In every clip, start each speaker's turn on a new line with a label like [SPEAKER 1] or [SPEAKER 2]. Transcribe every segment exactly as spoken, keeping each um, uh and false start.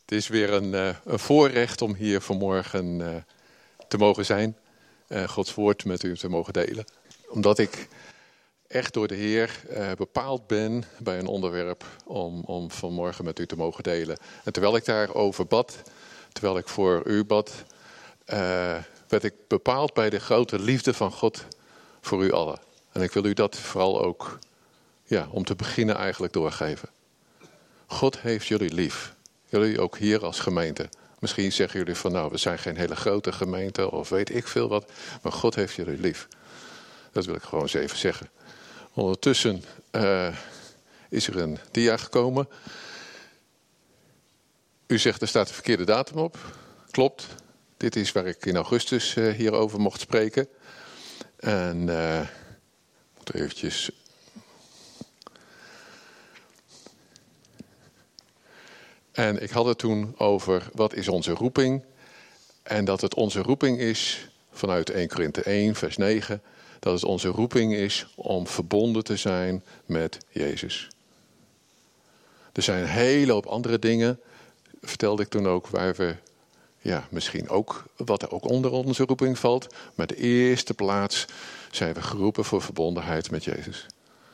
[SPEAKER 1] Het is weer een, uh, een voorrecht om hier vanmorgen uh, te mogen zijn. Uh, Gods woord met u te mogen delen. Omdat ik echt door de Heer uh, bepaald ben bij een onderwerp om, om vanmorgen met u te mogen delen. En terwijl ik daarover bad, terwijl ik voor u bad, uh, werd ik bepaald bij de grote liefde van God voor u allen. En ik wil u dat vooral ook, ja, om te beginnen eigenlijk doorgeven. God heeft jullie lief. Jullie ook hier als gemeente. Misschien zeggen jullie van nou, we zijn geen hele grote gemeente of weet ik veel wat. Maar God heeft jullie lief. Dat wil ik gewoon eens even zeggen. Ondertussen uh, is er een dia gekomen. U zegt er staat de verkeerde datum op. Klopt. Dit is waar ik in augustus uh, hierover mocht spreken. En uh, ik moet eventjes... En ik had het toen over wat is onze roeping. En dat het onze roeping is, vanuit Eerste Korinthe één vers negen... dat het onze roeping is om verbonden te zijn met Jezus. Er zijn een hele hoop andere dingen, vertelde ik toen ook, waar we ja, misschien ook, wat er ook onder onze roeping valt. Maar de eerste plaats zijn we geroepen voor verbondenheid met Jezus.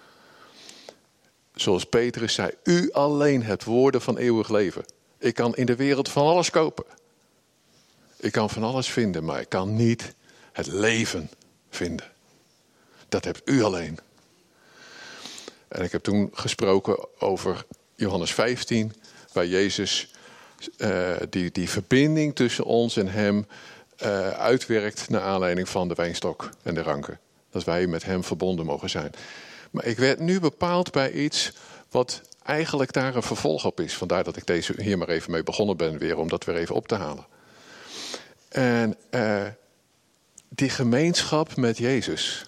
[SPEAKER 1] Zoals Petrus zei, u alleen hebt woorden van eeuwig leven. Ik kan in de wereld van alles kopen. Ik kan van alles vinden, maar ik kan niet het leven vinden. Dat hebt u alleen. En ik heb toen gesproken over Johannes vijftien, waar Jezus uh, die, die verbinding tussen ons en hem uh, uitwerkt naar aanleiding van de wijnstok en de ranken. Dat wij met hem verbonden mogen zijn. Maar ik werd nu bepaald bij iets wat eigenlijk daar een vervolg op is. Vandaar dat ik deze hier maar even mee begonnen ben weer, om dat weer even op te halen. En uh, die gemeenschap met Jezus.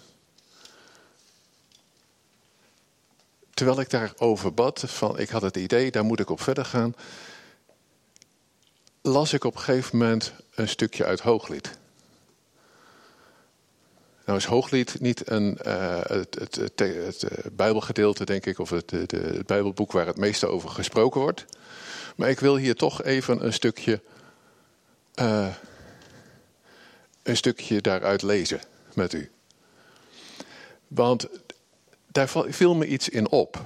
[SPEAKER 1] Terwijl ik daarover bad, van, ik had het idee, daar moet ik op verder gaan. Las ik op een gegeven moment een stukje uit Hooglied. Nou is Hooglied niet een, uh, het, het, het, het, het Bijbelgedeelte, denk ik, of het, de, het Bijbelboek waar het meeste over gesproken wordt. Maar ik wil hier toch even een stukje, uh, een stukje daaruit lezen met u. Want daar viel me iets in op.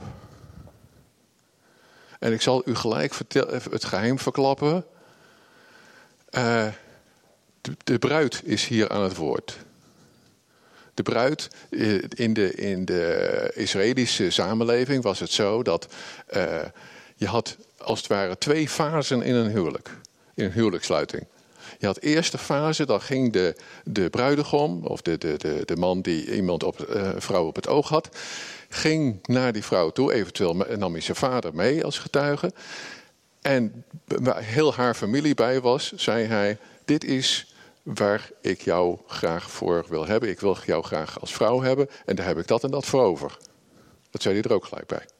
[SPEAKER 1] En ik zal u gelijk vertel, het geheim verklappen. Uh, de, de bruid is hier aan het woord. De bruid, in de, in de Israëlische samenleving was het zo dat uh, je had als het ware twee fasen in een huwelijk. In een huwelijkssluiting. Je had de eerste fase, dan ging de, de bruidegom, of de, de, de, de man die iemand op, uh, een vrouw op het oog had, ging naar die vrouw toe, eventueel nam hij zijn vader mee als getuige. En waar heel haar familie bij was, zei hij, dit is waar ik jou graag voor wil hebben. Ik wil jou graag als vrouw hebben en daar heb ik dat en dat voor over. Dat zei hij er ook gelijk bij.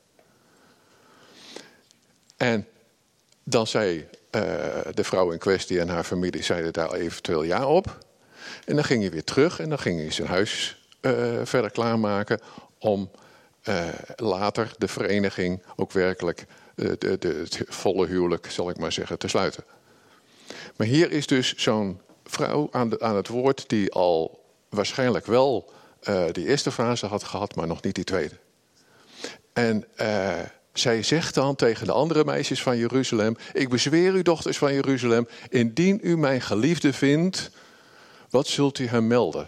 [SPEAKER 1] En dan zei uh, de vrouw in kwestie en haar familie zeiden daar eventueel ja op. En dan ging hij weer terug en dan ging hij zijn huis uh, verder klaarmaken om uh, later de vereniging ook werkelijk uh, de, de, het volle huwelijk, zal ik maar zeggen, te sluiten. Maar hier is dus zo'n vrouw aan, de, aan het woord die al waarschijnlijk wel uh, die eerste fase had gehad, maar nog niet die tweede. En uh, zij zegt dan tegen de andere meisjes van Jeruzalem, ik bezweer u dochters van Jeruzalem, indien u mijn geliefde vindt, wat zult u hem melden?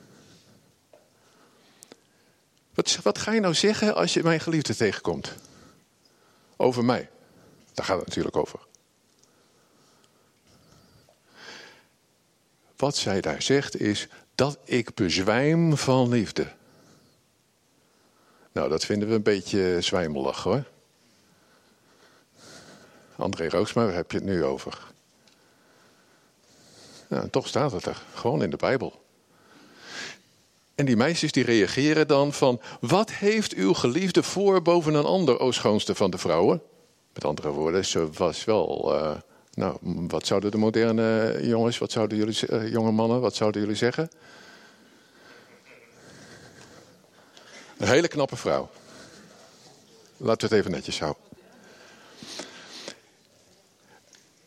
[SPEAKER 1] Wat, wat ga je nou zeggen als je mijn geliefde tegenkomt? Over mij. Daar gaat het natuurlijk over. Wat zij daar zegt is dat ik bezwijm van liefde. Nou, dat vinden we een beetje zwijmelig hoor. André Rooksma, waar heb je het nu over? Nou, en toch staat het er, gewoon in de Bijbel. En die meisjes die reageren dan van, wat heeft uw geliefde voor boven een ander, o schoonste van de vrouwen? Met andere woorden, ze was wel... Uh, Nou, wat zouden de moderne jongens, wat zouden jullie, uh, jonge mannen, wat zouden jullie zeggen? Een hele knappe vrouw. Laten we het even netjes houden.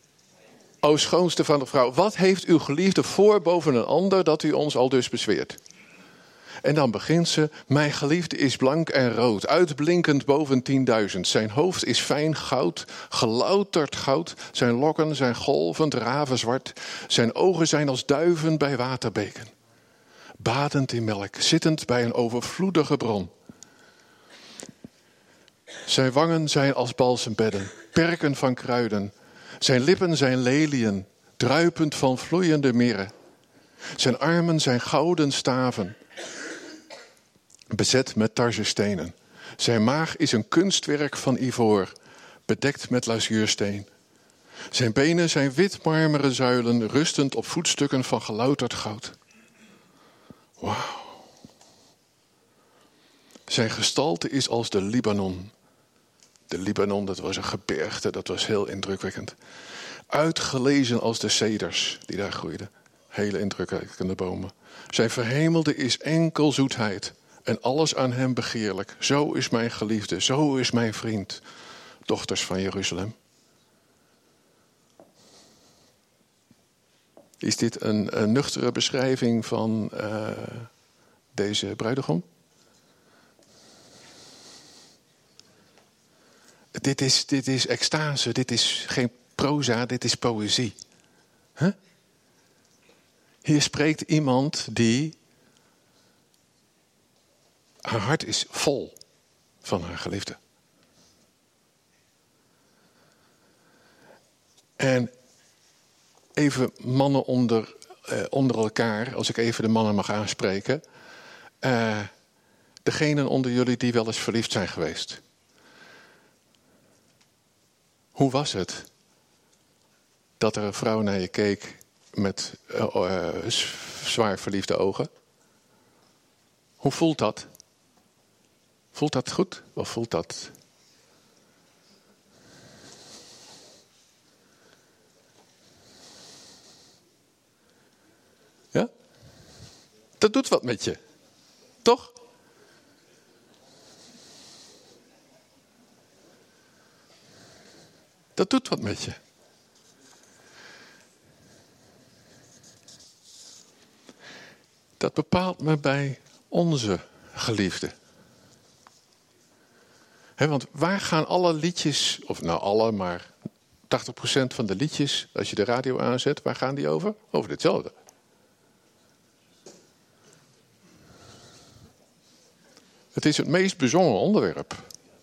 [SPEAKER 1] O schoonste van de vrouw, wat heeft uw geliefde voor boven een ander dat u ons al dus bezweert? En dan begint ze, mijn geliefde is blank en rood, uitblinkend boven tienduizend. Zijn hoofd is fijn goud, gelouterd goud. Zijn lokken zijn golvend ravenzwart. Zijn ogen zijn als duiven bij waterbeken. Badend in melk, zittend bij een overvloedige bron. Zijn wangen zijn als balsembedden, perken van kruiden. Zijn lippen zijn leliën, druipend van vloeiende mirre. Zijn armen zijn gouden staven, bezet met tarzestenen. Zijn maag is een kunstwerk van ivoor, bedekt met lazuursteen. Zijn benen zijn wit marmeren zuilen, rustend op voetstukken van gelouterd goud. Wauw. Zijn gestalte is als de Libanon. De Libanon, dat was een gebergte, dat was heel indrukwekkend. Uitgelezen als de ceders die daar groeiden. Hele indrukwekkende bomen. Zijn verhemelde is enkel zoetheid. En alles aan hem begeerlijk. Zo is mijn geliefde, zo is mijn vriend. Dochters van Jeruzalem. Is dit een, een nuchtere beschrijving van uh, deze bruidegom? Dit is, dit is extase, dit is geen proza, dit is poëzie. Huh? Hier spreekt iemand die... Haar hart is vol van haar geliefde. En even mannen onder, eh, onder elkaar, als ik even de mannen mag aanspreken. Uh, degenen onder jullie die wel eens verliefd zijn geweest. Hoe was het dat er een vrouw naar je keek met uh, uh, zwaar verliefde ogen? Hoe voelt dat? Voelt dat goed of voelt dat... Ja? Dat doet wat met je. Toch? Dat doet wat met je. Dat bepaalt me bij onze geliefde. He, want waar gaan alle liedjes, of nou alle, maar tachtig procent van de liedjes, als je de radio aanzet, waar gaan die over? Over hetzelfde. Het is het meest bezongen onderwerp.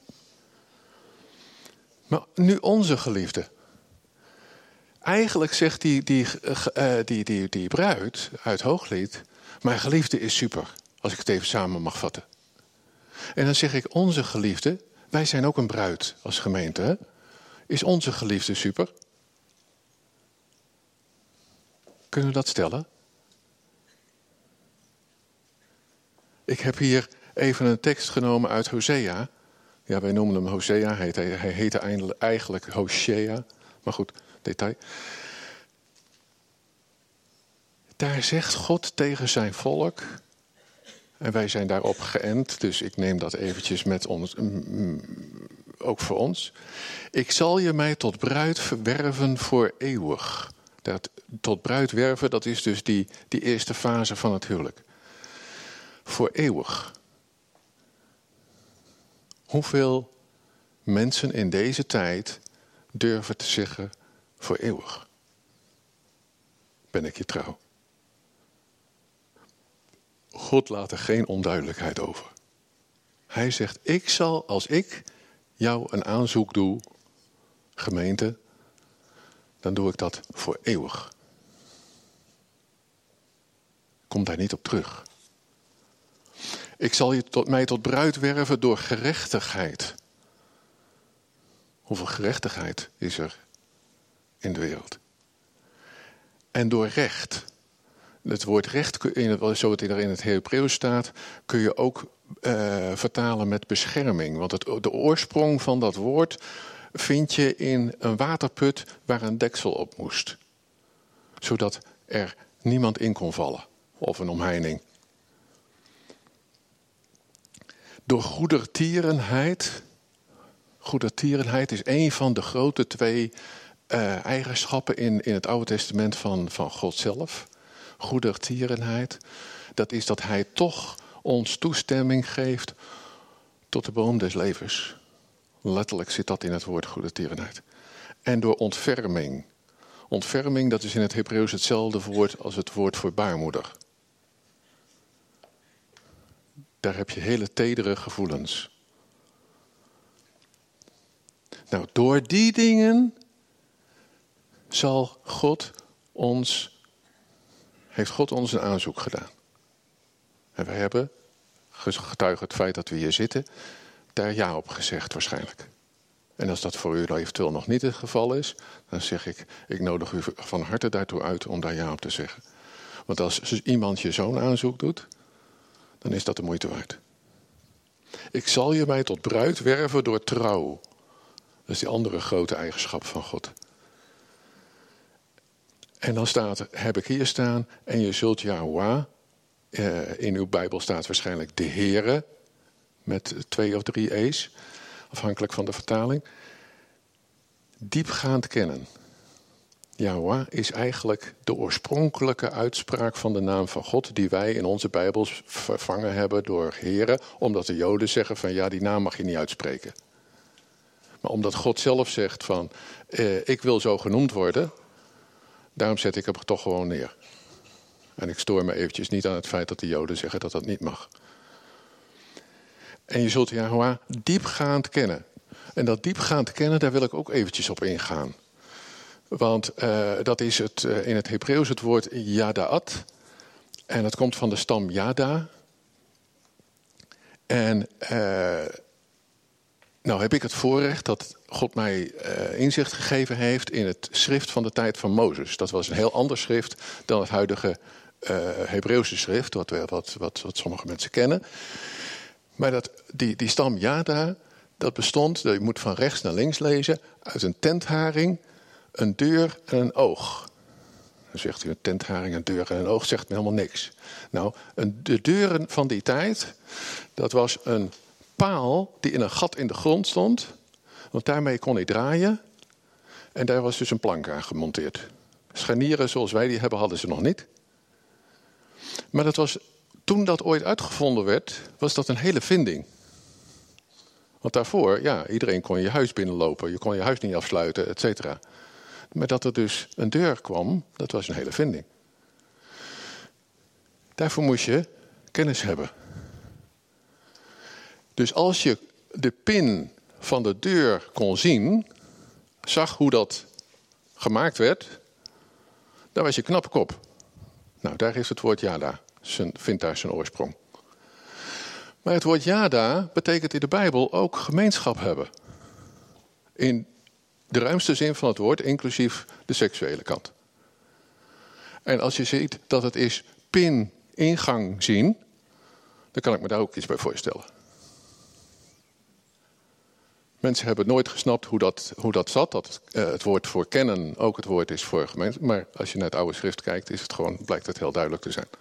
[SPEAKER 1] Maar nu onze geliefde. Eigenlijk zegt die, die, uh, die, die, die bruid uit Hooglied, mijn geliefde is super, als ik het even samen mag vatten. En dan zeg ik, onze geliefde, wij zijn ook een bruid als gemeente. Hè? Is onze geliefde super? Kunnen we dat stellen? Ik heb hier even een tekst genomen uit Hosea. Ja, wij noemen hem Hosea. Hij heette, hij heette eigenlijk Hosea. Maar goed, detail. Daar zegt God tegen zijn volk. En wij zijn daarop geënt. Dus ik neem dat eventjes met ons. Ook voor ons. Ik zal je mij tot bruid verwerven voor eeuwig. Dat, tot bruid werven, dat is dus die, die eerste fase van het huwelijk. Voor eeuwig. Hoeveel mensen in deze tijd durven te zeggen voor eeuwig? Ben ik je trouw? God laat er geen onduidelijkheid over. Hij zegt, ik zal als ik jou een aanzoek doe, gemeente, dan doe ik dat voor eeuwig. Kom daar niet op terug. Ik zal je tot mij tot bruid werven door gerechtigheid. Hoeveel gerechtigheid is er in de wereld? En door recht. Het woord recht, zo het in het Hebreeuws staat, kun je ook uh, vertalen met bescherming. Want het, de oorsprong van dat woord vind je in een waterput waar een deksel op moest. Zodat er niemand in kon vallen. Of een omheining. Door goedertierenheid. Goedertierenheid is een van de grote twee uh, eigenschappen in, in het Oude Testament van, van God zelf. Goedertierenheid. Dat is dat hij toch ons toestemming geeft tot de boom des levens. Letterlijk zit dat in het woord goedertierenheid. En door ontferming. Ontferming, dat is in het Hebreeuws hetzelfde woord als het woord voor baarmoeder. Daar heb je hele tedere gevoelens. Nou, door die dingen zal God ons, heeft God ons een aanzoek gedaan. En wij hebben, getuige het feit dat we hier zitten, daar ja op gezegd waarschijnlijk. En als dat voor u eventueel nog niet het geval is, dan zeg ik, ik nodig u van harte daartoe uit om daar ja op te zeggen. Want als iemand je zo'n aanzoek doet, dan is dat de moeite waard. Ik zal je mij tot bruid werven door trouw. Dat is die andere grote eigenschap van God. En dan staat er, heb ik hier staan, en je zult Yahweh, eh, in uw Bijbel staat waarschijnlijk de Heere, met twee of drie e's, afhankelijk van de vertaling, diepgaand kennen. Yahweh is eigenlijk de oorspronkelijke uitspraak van de naam van God, die wij in onze Bijbels vervangen hebben door Heere, omdat de Joden zeggen van ja, die naam mag je niet uitspreken. Maar omdat God zelf zegt van, eh, ik wil zo genoemd worden, daarom zet ik hem toch gewoon neer. En ik stoor me eventjes niet aan het feit dat de Joden zeggen dat dat niet mag. En je zult Yahweh diepgaand kennen. En dat diepgaand kennen, daar wil ik ook eventjes op ingaan. Want uh, dat is het, uh, in het Hebreeuws het woord yadaat. En dat komt van de stam yada. En uh, nou heb ik het voorrecht dat God mij uh, inzicht gegeven heeft in het schrift van de tijd van Mozes. Dat was een heel ander schrift dan het huidige uh, Hebreeuwse schrift, wat, wat, wat, wat sommige mensen kennen. Maar dat, die, die stam Yada, dat bestond, je moet van rechts naar links lezen, uit een tentharing, een deur en een oog. Dan zegt u een tentharing, een deur en een oog, zegt me helemaal niks. Nou, een, de deuren van die tijd, dat was een paal die in een gat in de grond stond, want daarmee kon hij draaien. En daar was dus een plank aan gemonteerd. Scharnieren zoals wij die hebben, hadden ze nog niet. Maar dat was, toen dat ooit uitgevonden werd, was dat een hele vinding. Want daarvoor, ja, iedereen kon je huis binnenlopen. Je kon je huis niet afsluiten, et cetera. Maar dat er dus een deur kwam, dat was een hele vinding. Daarvoor moest je kennis hebben. Dus als je de pin van de deur kon zien, zag hoe dat gemaakt werd, dan was je knap kop. Nou, daar heeft het woord Yada, zijn, vindt daar zijn oorsprong. Maar het woord Yada betekent in de Bijbel ook gemeenschap hebben. In de ruimste zin van het woord, inclusief de seksuele kant. En als je ziet dat het is pin, ingang zien, dan kan ik me daar ook iets bij voorstellen. Mensen hebben nooit gesnapt hoe dat, hoe dat zat. Dat uh, het woord voor kennen ook het woord is voor gemeenschap. Maar als je naar het oude schrift kijkt, is het gewoon, blijkt het heel duidelijk te zijn.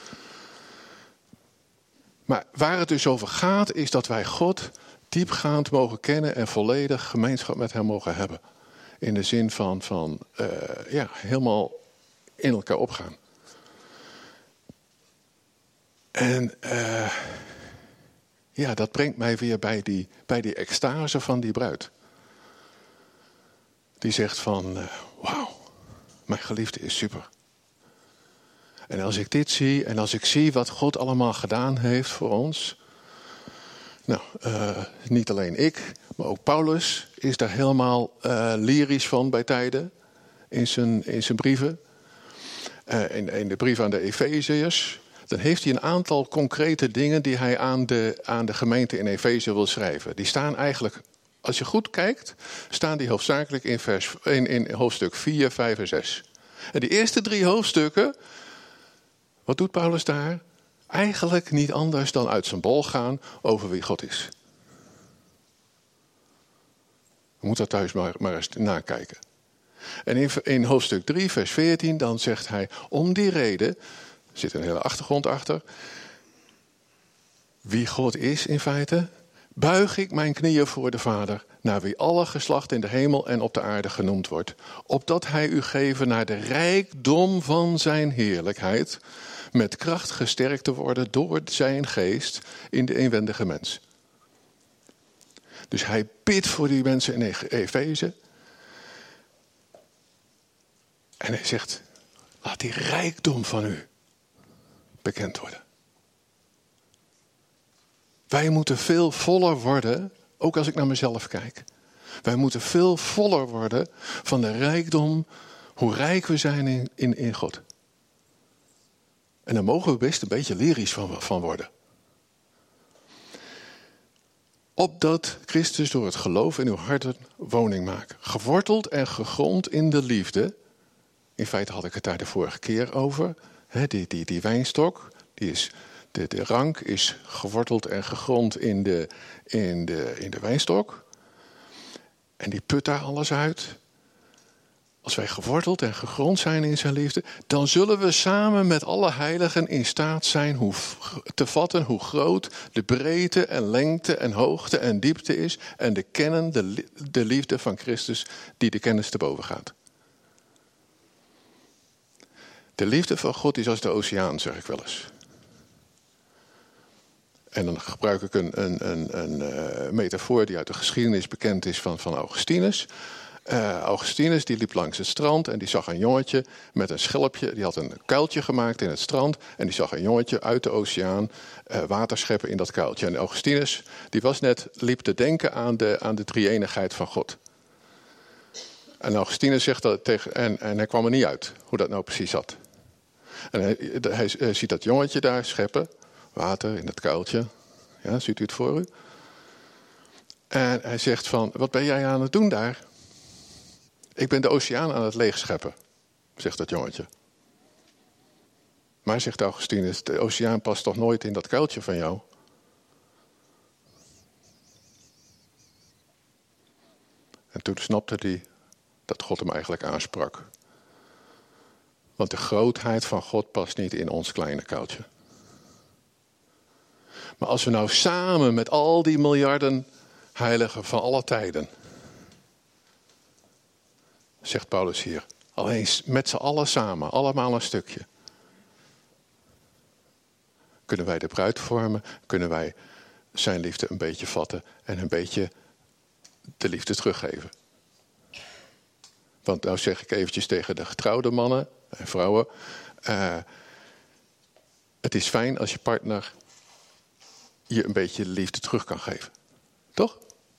[SPEAKER 1] Maar waar het dus over gaat, is dat wij God diepgaand mogen kennen en volledig gemeenschap met hem mogen hebben. In de zin van, van uh, ja, helemaal in elkaar opgaan. En uh, ja, dat brengt mij weer bij die, bij die extase van die bruid. Die zegt van, uh, wauw, mijn geliefde is super. En als ik dit zie en als ik zie wat God allemaal gedaan heeft voor ons. Nou, uh, niet alleen ik, maar ook Paulus is daar helemaal uh, lyrisch van bij tijden. In zijn, in zijn brieven. Uh, in, in de brief aan de Efeziërs. Dan heeft hij een aantal concrete dingen die hij aan de, aan de gemeente in Efeze wil schrijven. Die staan eigenlijk, als je goed kijkt, staan die hoofdzakelijk in, vers, in, in hoofdstuk vier, vijf en zes. En die eerste drie hoofdstukken, wat doet Paulus daar? Eigenlijk niet anders dan uit zijn bol gaan over wie God is. We moeten dat thuis maar, maar eens nakijken. En in, in hoofdstuk drie, vers veertien, dan zegt hij, om die reden, er zit een hele achtergrond achter, wie God is in feite, buig ik mijn knieën voor de Vader, naar wie alle geslacht in de hemel en op de aarde genoemd wordt, opdat hij u geven naar de rijkdom van zijn heerlijkheid, met kracht gesterkt te worden door zijn geest in de inwendige mens. Dus hij bidt voor die mensen in Efeze. En hij zegt, laat die rijkdom van u bekend worden. Wij moeten veel voller worden, ook als ik naar mezelf kijk. Wij moeten veel voller worden van de rijkdom, hoe rijk we zijn in, in, in God. En daar mogen we best een beetje lyrisch van, van worden. Opdat Christus door het geloof in uw harten woning maakt. Geworteld en gegrond in de liefde. In feite had ik het daar de vorige keer over. He, die, die, die wijnstok, die is, de, de rank is geworteld en gegrond in de, in, de, in de wijnstok. En die put daar alles uit. Als wij geworteld en gegrond zijn in zijn liefde, dan zullen we samen met alle heiligen in staat zijn hoe, te vatten hoe groot de breedte en lengte en hoogte en diepte is. En te kennen de, de liefde van Christus die de kennis te boven gaat. De liefde van God is als de oceaan, zeg ik wel eens. En dan gebruik ik een, een, een, een uh, metafoor die uit de geschiedenis bekend is van, van Augustinus. Uh, Augustinus die liep langs het strand en die zag een jongetje met een schelpje. Die had een kuiltje gemaakt in het strand en die zag een jongetje uit de oceaan uh, water scheppen in dat kuiltje. En Augustinus die was net, liep te denken aan de, aan de drie-eenigheid van God. En Augustinus zegt dat tegen, en, en hij kwam er niet uit hoe dat nou precies zat. En hij, hij, hij ziet dat jongetje daar scheppen, water in dat kuiltje. Ja, ziet u het voor u? En hij zegt van, wat ben jij aan het doen daar? Ik ben de oceaan aan het leegscheppen, zegt dat jongetje. Maar, zegt Augustinus, de oceaan past toch nooit in dat kuiltje van jou? En toen snapte hij dat God hem eigenlijk aansprak. Want de grootheid van God past niet in ons kleine kuiltje. Maar als we nou samen met al die miljarden heiligen van alle tijden, zegt Paulus hier, alleen met z'n allen samen, allemaal een stukje, kunnen wij de bruid vormen, kunnen wij zijn liefde een beetje vatten en een beetje de liefde teruggeven. Want nou zeg ik eventjes tegen de getrouwde mannen en vrouwen, uh, het is fijn als je partner je een beetje liefde terug kan geven. Toch?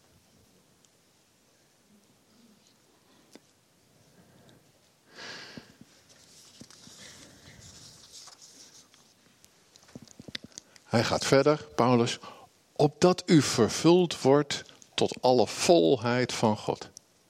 [SPEAKER 1] Hij gaat verder, Paulus, opdat u vervuld wordt tot alle volheid van God.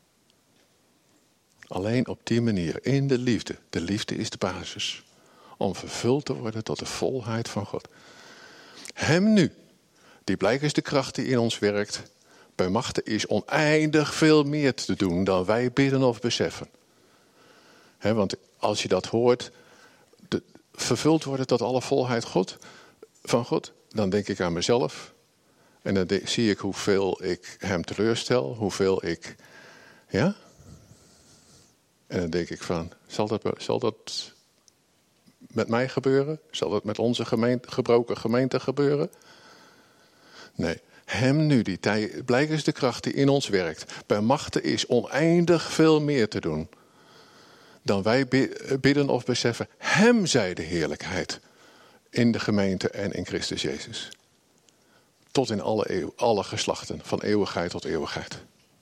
[SPEAKER 1] Alleen op die manier, in de liefde. De liefde is de basis. Om vervuld te worden tot de volheid van God. Hem nu, die blijkbaar is de kracht die in ons werkt, bij machte is oneindig veel meer te doen dan wij bidden of beseffen. He, want als je dat hoort, de, vervuld worden tot alle volheid God, van God, dan denk ik aan mezelf. En dan de, zie ik hoeveel ik hem teleurstel, hoeveel ik, ja. En dan denk ik van, zal dat, zal dat met mij gebeuren? Zal dat met onze gemeente, gebroken gemeente gebeuren? Nee, hem nu, die tij, blijkbaar is de kracht die in ons werkt. Bij machte is oneindig veel meer te doen dan wij bidden of beseffen. Hem zij de heerlijkheid in de gemeente en in Christus Jezus. Tot in alle, eeuw, alle geslachten, van eeuwigheid tot eeuwigheid.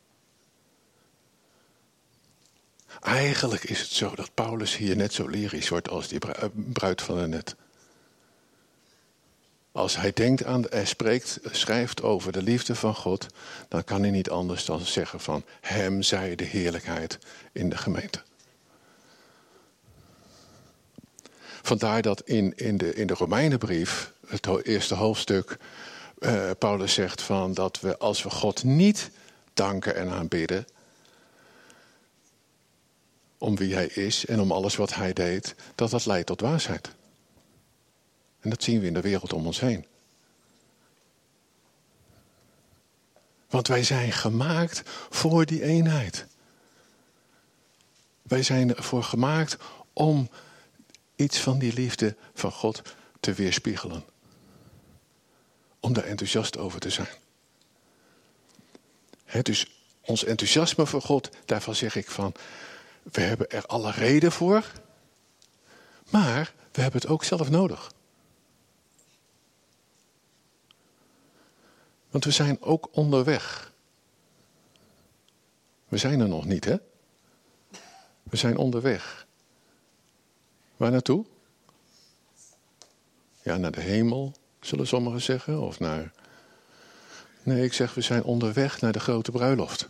[SPEAKER 1] Eigenlijk is het zo dat Paulus hier net zo lyrisch wordt als die bruid van net. Als hij denkt aan, hij spreekt, schrijft over de liefde van God, dan kan hij niet anders dan zeggen van hem zij de heerlijkheid in de gemeente. Vandaar dat in, in, de, in de Romeinenbrief, het eerste hoofdstuk, uh, Paulus zegt van dat we als we God niet danken en aanbidden, om wie hij is en om alles wat hij deed, dat dat leidt tot dwaasheid. En dat zien we in de wereld om ons heen. Want wij zijn gemaakt voor die eenheid. Wij zijn ervoor gemaakt om iets van die liefde van God te weerspiegelen. Om daar enthousiast over te zijn. He, dus ons enthousiasme voor God, daarvan zeg ik van, we hebben er alle reden voor, maar we hebben het ook zelf nodig. Want we zijn ook onderweg. We zijn er nog niet, hè? We zijn onderweg. Waar naartoe? Ja, naar de hemel, zullen sommigen zeggen. Of naar... Nee, ik zeg, we zijn onderweg naar de grote bruiloft.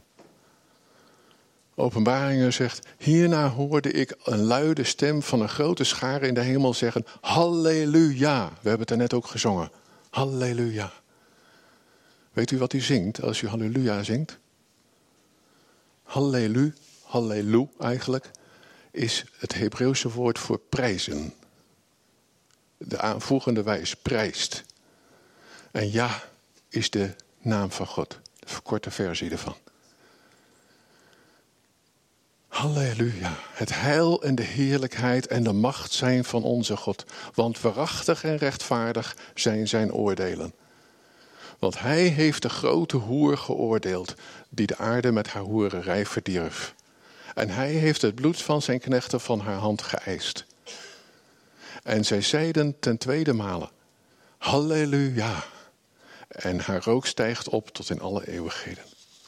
[SPEAKER 1] Openbaringen zegt, hierna hoorde ik een luide stem van een grote schare in de hemel zeggen, halleluja. We hebben het er net ook gezongen. Halleluja. Weet u wat u zingt als u halleluja zingt? Hallelu, hallelu eigenlijk, is het Hebreeuwse woord voor prijzen. De aanvoegende wijs prijst. En ja is de naam van God. De verkorte versie ervan. Halleluja. Het heil en de heerlijkheid en de macht zijn van onze God. Want waarachtig en rechtvaardig zijn zijn oordelen. Want hij heeft de grote hoer geoordeeld, die de aarde met haar hoererij verdierf. En hij heeft het bloed van zijn knechten van haar hand geëist. En zij zeiden ten tweede male, halleluja. En haar rook stijgt op tot in alle eeuwigheden.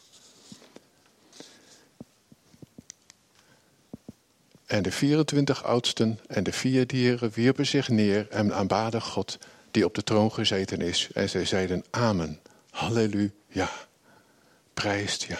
[SPEAKER 1] En de vierentwintig oudsten en de vier dieren wierpen zich neer en aanbaden God die op de troon gezeten is. En zij zeiden amen, halleluja, prijst ja.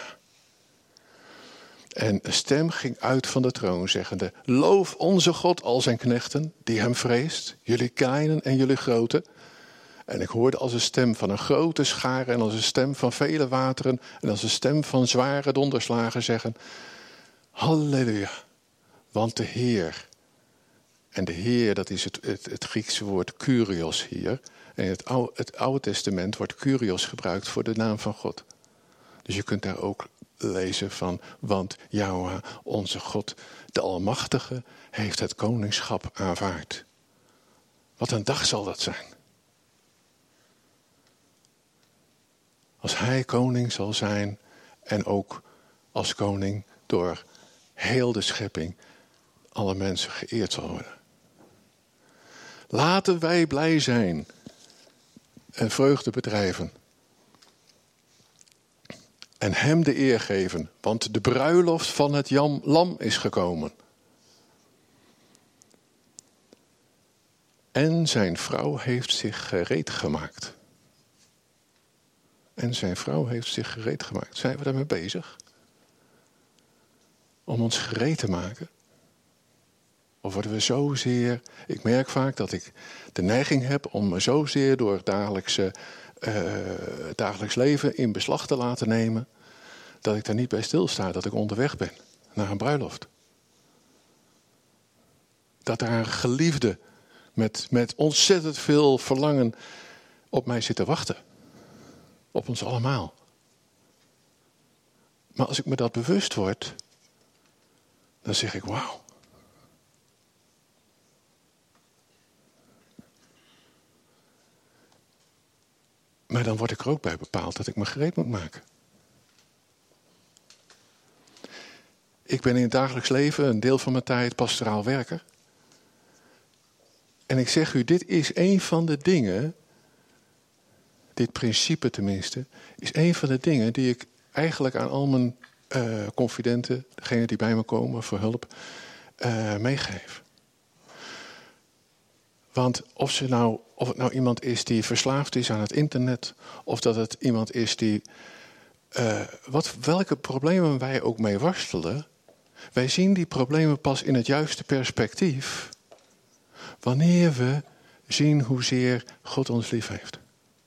[SPEAKER 1] En een stem ging uit van de troon zeggende, loof onze God al zijn knechten die hem vreest, jullie kleinen en jullie groten. En ik hoorde als een stem van een grote schare en als een stem van vele wateren en als een stem van zware donderslagen zeggen, halleluja, want de Heer, en de Heer dat is het, het, het Griekse woord Kyrios hier, en in het oude, het oude Testament wordt Kyrios gebruikt voor de naam van God. Dus je kunt daar ook lezen van, want Yahweh, onze God, de Almachtige, heeft het koningschap aanvaard. Wat een dag zal dat zijn. Als hij koning zal zijn en ook als koning door heel de schepping alle mensen geëerd zal worden. Laten wij blij zijn en vreugde bedrijven. En hem de eer geven, want de bruiloft van het jam, lam is gekomen. En zijn vrouw heeft zich gereed gemaakt. En zijn vrouw heeft zich gereed gemaakt. Zijn we daarmee bezig? Om ons gereed te maken? Of worden we zozeer... Ik merk vaak dat ik de neiging heb om me zozeer door het dagelijkse, uh, dagelijks leven in beslag te laten nemen, dat ik daar niet bij stilsta, dat ik onderweg ben naar een bruiloft. Dat daar een geliefde met, met ontzettend veel verlangen op mij zit te wachten. Op ons allemaal. Maar als ik me dat bewust word, dan zeg ik wauw. Maar dan word ik er ook bij bepaald dat ik me gereed moet maken. Ik ben in het dagelijks leven een deel van mijn tijd pastoraal werker. En ik zeg u, dit is een van de dingen, dit principe tenminste, is een van de dingen die ik eigenlijk aan al mijn uh, confidenten, degenen die bij me komen voor hulp, uh, meegeef. Want of, ze nou, of het nou iemand is die verslaafd is aan het internet, of dat het iemand is die, uh, wat, welke problemen wij ook mee worstelen, wij zien die problemen pas in het juiste perspectief wanneer we zien hoezeer God ons lief heeft.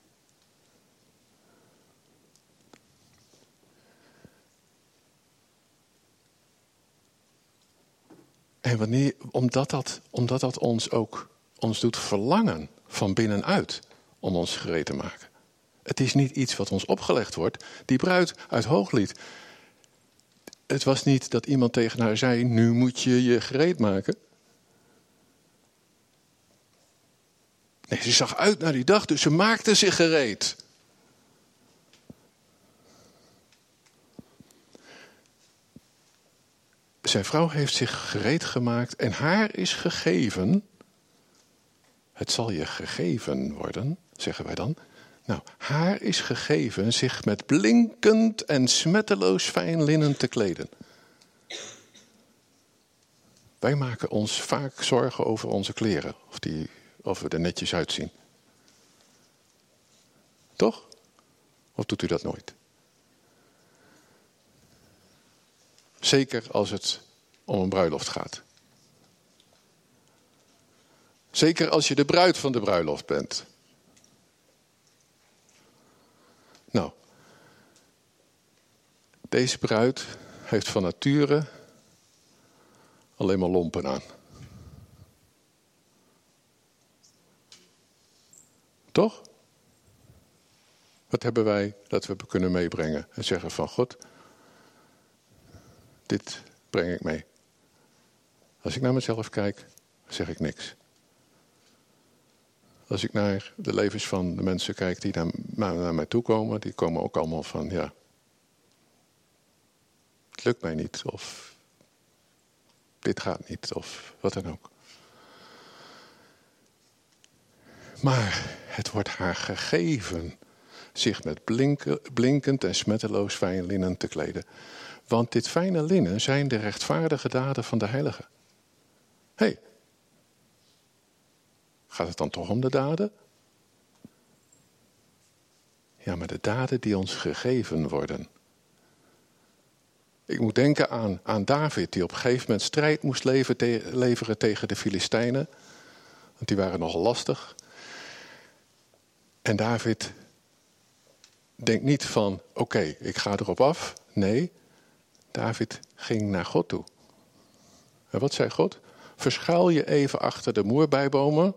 [SPEAKER 1] En wanneer, omdat dat, omdat dat ons ook ons doet verlangen van binnenuit om ons gereed te maken. Het is niet iets wat ons opgelegd wordt. Die bruid uit Hooglied. Het was niet dat iemand tegen haar zei, nu moet je je gereed maken. Nee, ze zag uit naar die dag, dus ze maakte zich gereed. Zijn vrouw heeft zich gereed gemaakt en haar is gegeven. Het zal je gegeven worden, zeggen wij dan. Nou, haar is gegeven zich met blinkend en smetteloos fijn linnen te kleden. Wij maken ons vaak zorgen over onze kleren, of, die, of we er netjes uitzien. Toch? Of doet u dat nooit? Zeker als het om een bruiloft gaat. Zeker als je de bruid van de bruiloft bent. Nou, deze bruid heeft van nature alleen maar lompen aan. Toch? Wat hebben wij dat we kunnen meebrengen en zeggen van God, dit breng ik mee. Als ik naar mezelf kijk, zeg ik niks. Als ik naar de levens van de mensen kijk die naar, naar mij toe komen, die komen ook allemaal van, ja, het lukt mij niet, of dit gaat niet, of wat dan ook. Maar het wordt haar gegeven zich met blinken, blinkend en smetteloos fijn linnen te kleden. Want dit fijne linnen zijn de rechtvaardige daden van de heilige. Hé, hey, gaat het dan toch om de daden? Ja, maar de daden die ons gegeven worden. Ik moet denken aan, aan David, die op een gegeven moment strijd moest leven, te, leveren tegen de Filistijnen. Want die waren nogal lastig. En David denkt niet van, oké, okay, ik ga erop af. Nee, David ging naar God toe. En wat zei God? Verschuil je even achter de moerbeibomen.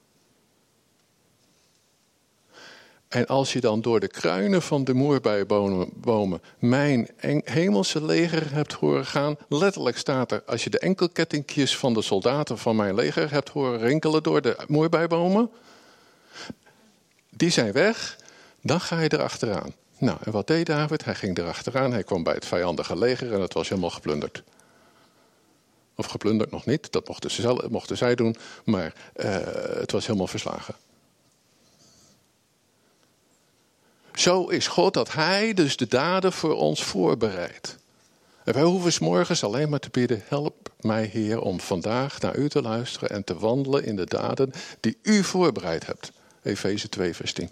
[SPEAKER 1] En als je dan door de kruinen van de moerbeibomen mijn hemelse leger hebt horen gaan. Letterlijk staat er, als je de enkelkettingjes van de soldaten van mijn leger hebt horen rinkelen door de moerbeibomen. Die zijn weg, dan ga je erachteraan. Nou, en wat deed David? Hij ging erachteraan, hij kwam bij het vijandige leger en het was helemaal geplunderd. Of geplunderd nog niet, dat mochten, ze, mochten zij doen, maar uh, het was helemaal verslagen. Zo is God dat hij dus de daden voor ons voorbereidt. En wij hoeven 's morgens alleen maar te bidden, help mij Heer om vandaag naar u te luisteren en te wandelen in de daden die u voorbereid hebt. Efeze twee vers tien.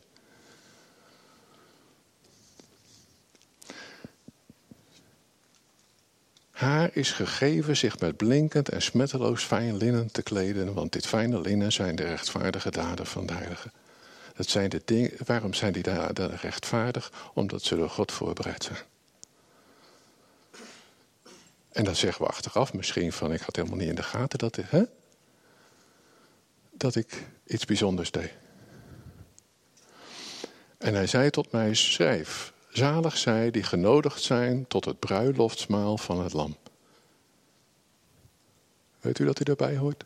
[SPEAKER 1] Haar is gegeven zich met blinkend en smetteloos fijn linnen te kleden, want dit fijne linnen zijn de rechtvaardige daden van de heilige. Dat zijn de dingen, waarom zijn die daden rechtvaardig? Omdat ze door God voorbereid zijn. En dan zeggen we achteraf misschien van, ik had helemaal niet in de gaten dat, hè? dat ik iets bijzonders deed. En hij zei tot mij, schrijf, zalig zij die genodigd zijn tot het bruiloftsmaal van het lam. Weet u dat u daarbij hoort?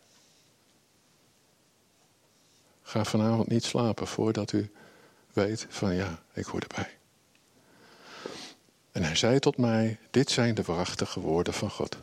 [SPEAKER 1] Ga vanavond niet slapen voordat u weet van ja, ik hoor erbij. En hij zei tot mij, dit zijn de waarachtige woorden van God.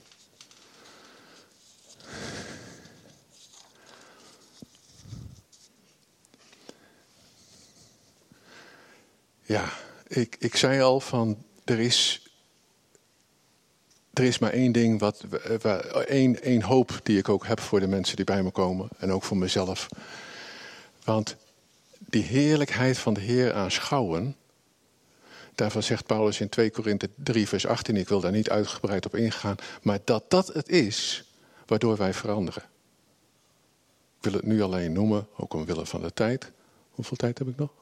[SPEAKER 1] Ja, ik, ik zei al van, er is, er is maar één ding, wat, waar, één, één hoop die ik ook heb voor de mensen die bij me komen. En ook voor mezelf. Want die heerlijkheid van de Heer aanschouwen, daarvan zegt Paulus in twee Korinthe drie vers achttien, ik wil daar niet uitgebreid op ingaan, maar dat dat het is waardoor wij veranderen. Ik wil het nu alleen noemen, ook omwille van de tijd. Hoeveel tijd heb ik nog?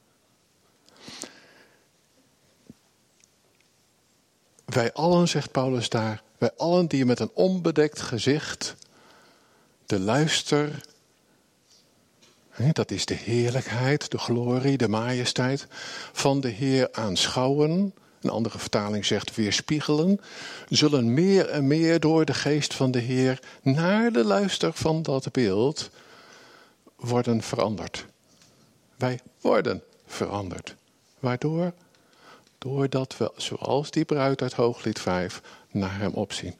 [SPEAKER 1] Wij allen, zegt Paulus daar, wij allen die met een onbedekt gezicht de luister Dat is de heerlijkheid, de glorie, de majesteit van de Heer aanschouwen. Een andere vertaling zegt weerspiegelen. Zullen meer en meer door de geest van de Heer naar de luister van dat beeld worden veranderd. Wij worden veranderd. Waardoor? Doordat we, zoals die bruid uit Hooglied vijf, naar hem opzien.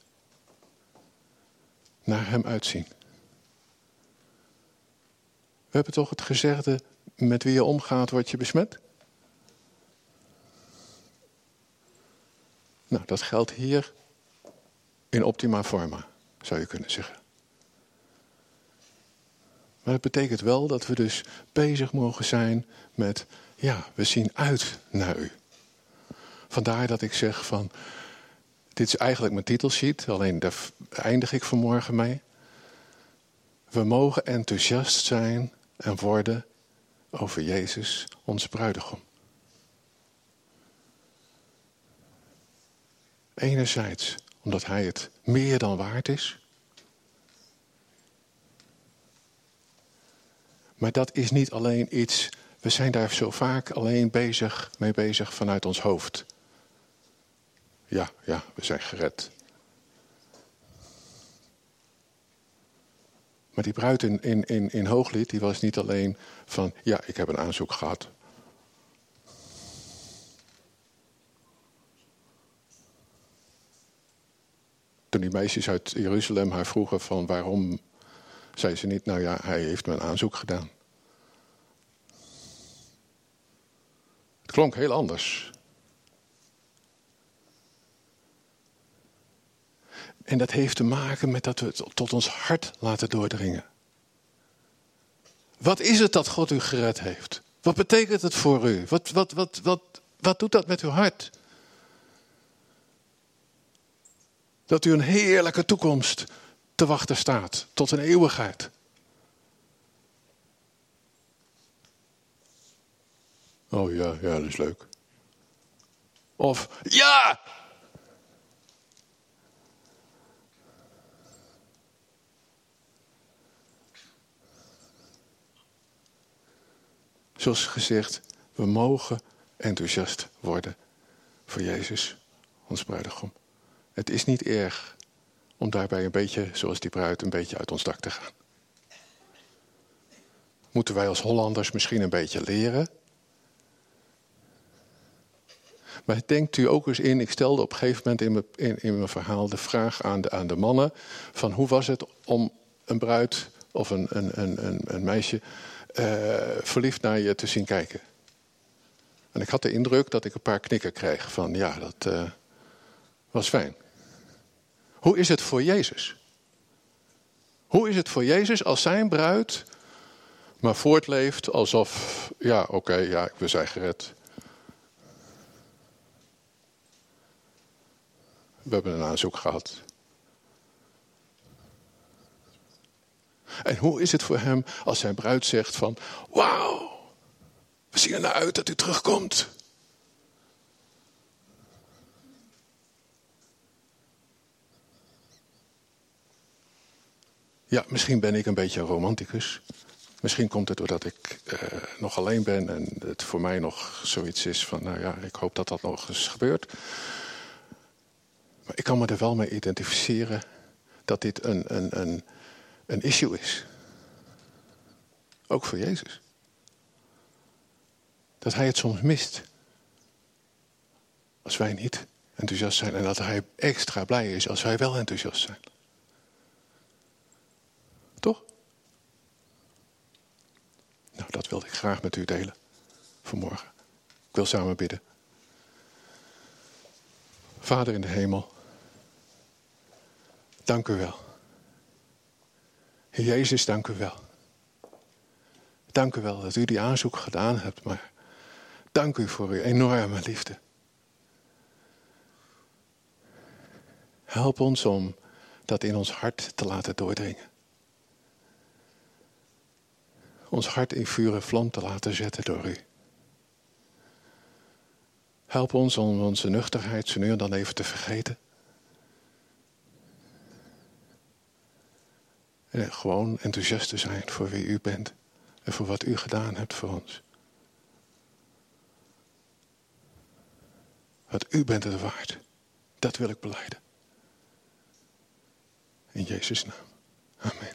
[SPEAKER 1] Naar hem uitzien. We hebben toch het gezegde, met wie je omgaat word je besmet? Nou, dat geldt hier in optima forma, zou je kunnen zeggen. Maar dat betekent wel dat we dus bezig mogen zijn met, ja, we zien uit naar u. Vandaar dat ik zeg van, dit is eigenlijk mijn titelsheet, alleen daar eindig ik vanmorgen mee. We mogen enthousiast zijn en worden over Jezus, onze bruidegom. Enerzijds omdat hij het meer dan waard is. Maar dat is niet alleen iets, we zijn daar zo vaak alleen bezig, mee bezig vanuit ons hoofd. Ja, ja, we zijn gered. Maar die bruid in, in, in, in Hooglied, die was niet alleen van, ja, ik heb een aanzoek gehad. Toen die meisjes uit Jeruzalem haar vroegen van waarom, zei ze niet, nou ja, hij heeft me een aanzoek gedaan. Het klonk heel anders. En dat heeft te maken met dat we het tot ons hart laten doordringen. Wat is het dat God u gered heeft? Wat betekent het voor u? Wat, wat, wat, wat, wat doet dat met uw hart? Dat u een heerlijke toekomst te wachten staat, tot een eeuwigheid. Oh ja, ja, dat is leuk. Of, ja! Zoals gezegd, we mogen enthousiast worden voor Jezus, ons bruidegom. Het is niet erg om daarbij een beetje, zoals die bruid, een beetje uit ons dak te gaan. Moeten wij als Hollanders misschien een beetje leren. Maar denkt u ook eens in, ik stelde op een gegeven moment in mijn, in, in mijn verhaal de vraag aan de, aan de mannen, van hoe was het om een bruid of een, een, een, een, een meisje uh, verliefd naar je te zien kijken. En ik had de indruk dat ik een paar knikken kreeg van ja, dat uh, was fijn. Hoe is het voor Jezus? Hoe is het voor Jezus als zijn bruid maar voortleeft alsof, ja oké, okay, ja, we zijn gered. We hebben een aanzoek gehad. En hoe is het voor hem als zijn bruid zegt van, wauw, we zien er naar uit dat u terugkomt. Ja, misschien ben ik een beetje een romanticus. Misschien komt het doordat ik uh, nog alleen ben en het voor mij nog zoiets is van, nou ja, ik hoop dat dat nog eens gebeurt. Maar ik kan me er wel mee identificeren dat dit een, een, een, een issue is. Ook voor Jezus. Dat hij het soms mist. Als wij niet enthousiast zijn. En dat hij extra blij is als wij wel enthousiast zijn. Toch? Nou, dat wilde ik graag met u delen. Vanmorgen. Ik wil samen bidden. Vader in de hemel. Dank u wel. Heer Jezus, dank u wel. Dank u wel dat u die aanzoek gedaan hebt, maar dank u voor uw enorme liefde. Help ons om dat in ons hart te laten doordringen. Ons hart in vuur en vlam te laten zetten door u. Help ons om onze nuchterheid zo nu en dan even te vergeten. En gewoon enthousiast te zijn voor wie u bent. En voor wat u gedaan hebt voor ons. Want u bent het waard. Dat wil ik belijden. In Jezus' naam. Amen.